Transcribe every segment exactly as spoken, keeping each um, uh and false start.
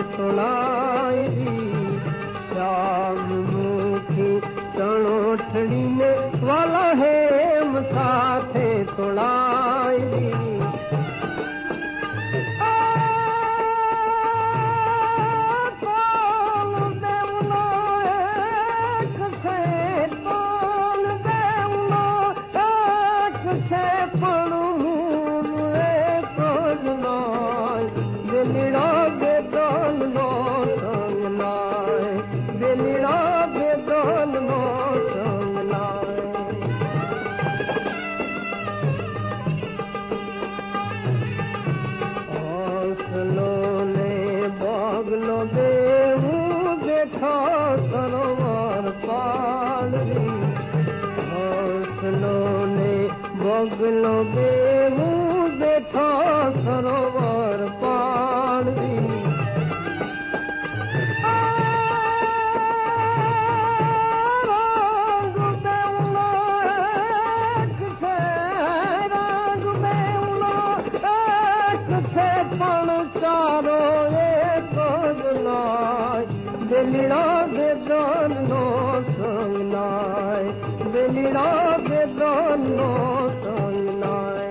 तोड़ाई दी शाम मुखी तणोठड़ी ने वाला है साथे तोड़ाई दी बेलिड़ा बेदल नो संग लाए बेलिड़ा बेदल नो संग लाए हौसलो ले बागलो बेहू बैठा सरोवर पाड़ी हौसलो ले बागलो बेहू बैठा सरोवर पाड़ी रंग बेउलो एक से रंग बेउलो एक से पण चारो एक लाय बेलिड़ा बेदल नो संग लाय बेलिड़ा बेदल नो संग लाय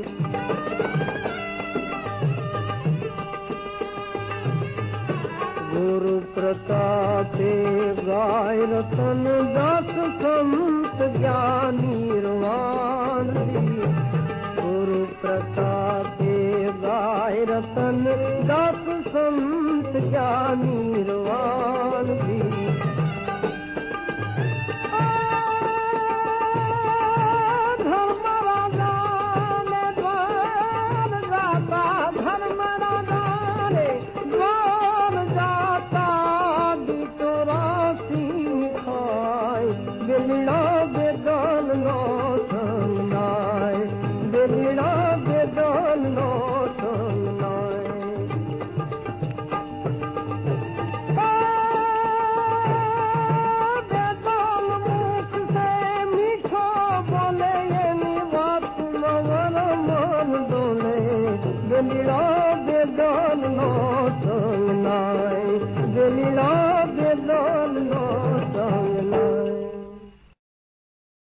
गुरु प्रतापे गाय रतन दास संत ज्ञानी रवान दी गुरु प्रतापे गाय रतन दास संत ज्ञानी रवान दी धर्म राजा ने द्वार जाता धर्म राजा ने द्वार जाता बेलिड़ा बेदल नो संग लाए बेलिड़ा बेदल नो संग लाए बेदल मुख से मीठो बोले ये बात मवर मन डोले बेलिड़ा बेदल नो संग